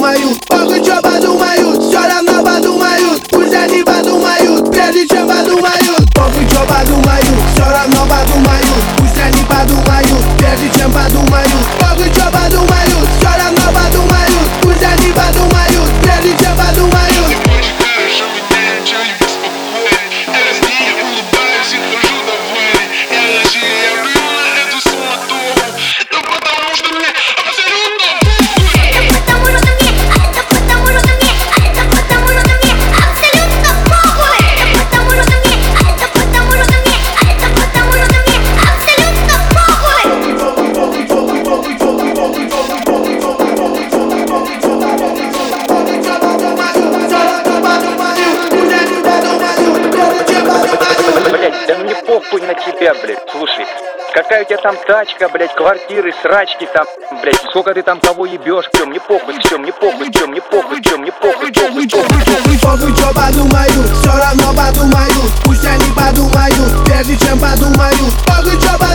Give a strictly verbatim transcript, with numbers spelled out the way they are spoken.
подумают, похуй, чё подумают, всё равно подумают, пусть они подумают, прежде чем подумают. Похуй, чё подумают, всё равно подумают, пусть они подумают, прежде чем подумают. Похуй, чё подумают, всё равно подумают, пусть они подумают, прежде чем подумают. Похуй на тебя, блядь, слушай. Какая у тебя там тачка, блядь, квартиры, срачки там, блядь, сколько ты там кого ебешь, все, мне похуй, все, мне похуй, все, мне похуй, все, мне похуй, похуй, похуй, похуй, похуй, чё подумают, все равно подумают, пусть они подумают, прежде чем подумают. Похуй, чё подумают.